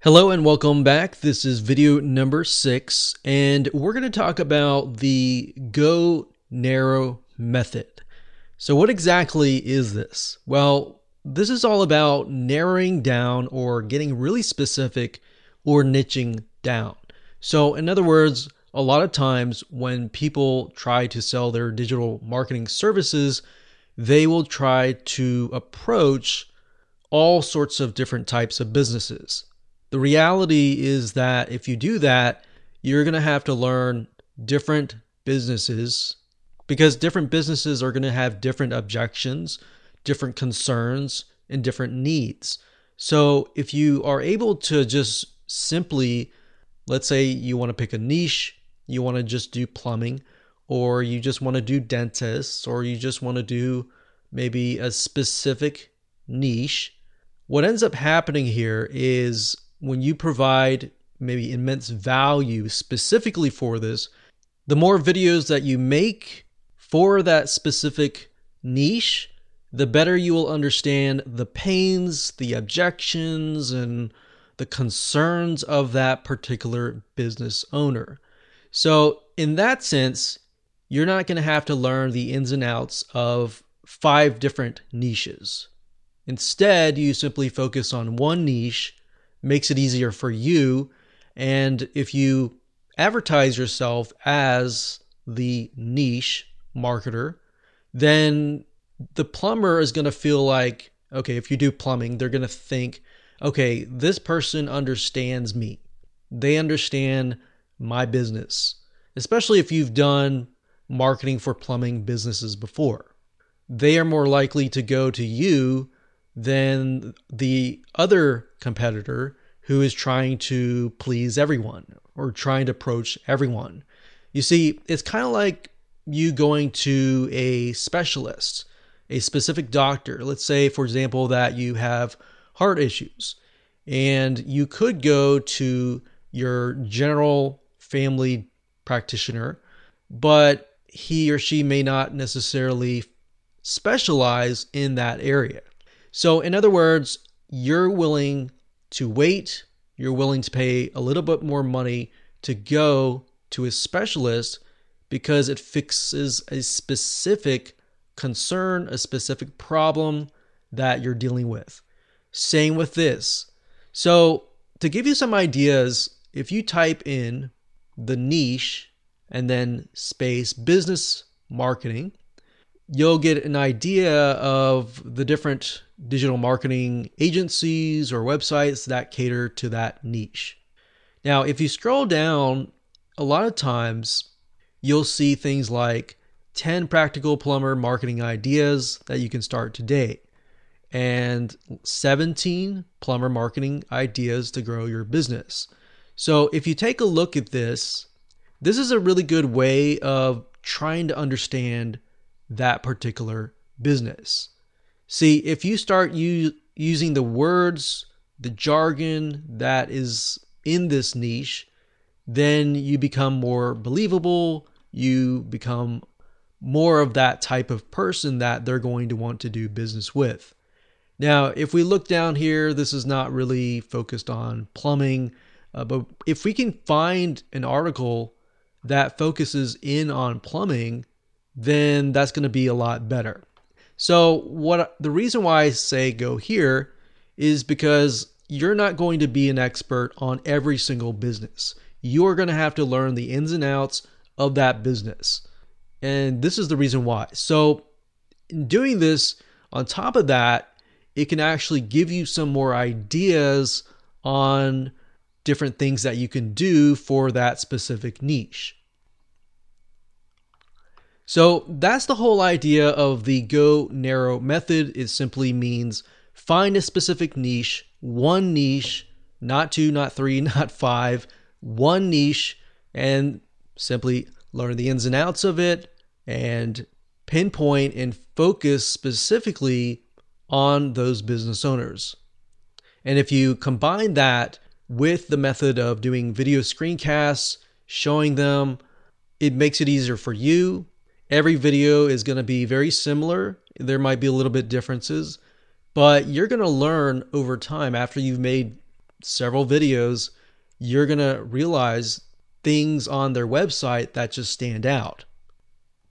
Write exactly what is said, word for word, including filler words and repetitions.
Hello and welcome back. This is video number six, and we're going to talk about the Go Narrow method. So what exactly is this? Well, this is all about narrowing down or getting really specific or niching down. So in other words, a lot of times when people try to sell their digital marketing services, they will try to approach all sorts of different types of businesses. The reality is that if you do that, you're going to have to learn different businesses because different businesses are going to have different objections, different concerns, and different needs. So if you are able to just simply, let's say you want to pick a niche, you want to just do plumbing, or you just want to do dentists, or you just want to do maybe a specific niche, what ends up happening here is when you provide maybe immense value specifically for this, the more videos that you make for that specific niche, the better you will understand the pains, the objections, and the concerns of that particular business owner. So in that sense, you're not going to have to learn the ins and outs of five different niches. Instead, you simply focus on one niche, makes it easier for you. And if you advertise yourself as the niche marketer, then the plumber is going to feel like, okay, if you do plumbing, they're going to think, okay, this person understands me. They understand my business, especially if you've done marketing for plumbing businesses before. They are more likely to go to you than the other competitor who is trying to please everyone or trying to approach everyone. You see, it's kind of like you going to a specialist, a specific doctor. Let's say, for example, that you have heart issues, and you could go to your general family practitioner, but he or she may not necessarily specialize in that area. So in other words, you're willing to wait, you're willing to pay a little bit more money to go to a specialist because it fixes a specific concern, a specific problem that you're dealing with. Same with this. So to give you some ideas, if you type in the niche and then space business marketing, you'll get an idea of the different digital marketing agencies or websites that cater to that niche. Now, if you scroll down, a lot of times you'll see things like ten practical plumber marketing ideas that you can start today and seventeen plumber marketing ideas to grow your business. So if you take a look at this, this is a really good way of trying to understand that particular business. See, if you start u- using the words, the jargon that is in this niche, then you become more believable. You become more of that type of person that they're going to want to do business with. Now, if we look down here, this is not really focused on plumbing, uh, but if we can find an article that focuses in on plumbing, then that's going to be a lot better. So what the reason why I say go here is because you're not going to be an expert on every single business. You're going to have to learn the ins and outs of that business. And this is the reason why. So in doing this, on top of that, it can actually give you some more ideas on different things that you can do for that specific niche. So that's the whole idea of the Go Narrow method. It simply means find a specific niche, one niche, not two, not three, not five, one niche, and simply learn the ins and outs of it and pinpoint and focus specifically on those business owners. And if you combine that with the method of doing video screencasts, showing them, it makes it easier for you. Every video is going to be very similar. There might be a little bit differences, but you're going to learn over time after you've made several videos, you're going to realize things on their website that just stand out.